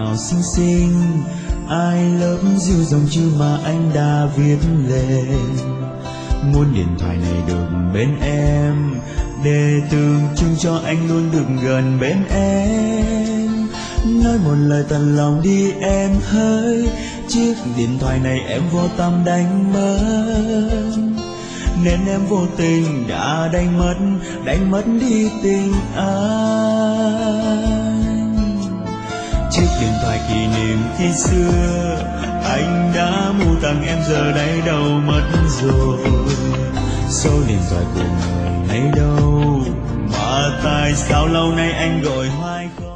nào xinh xinh, I love you dòng chữ mà anh đã viết lên. Muốn điện thoại này được bên em, để tượng trưng cho anh luôn được gần bên em. Nói một lời thật lòng đi em hỡi, chiếc điện thoại này em vô tâm đánh mất, nên em vô tình đã đánh mất đi tình anh. Chiếc điện thoại kỷ niệm khi xưa anh đã mua tặng em giờ đây đâu mất rồi. Số điện thoại của người ấy đâu, mà tại sao lâu nay anh gọi hoài không.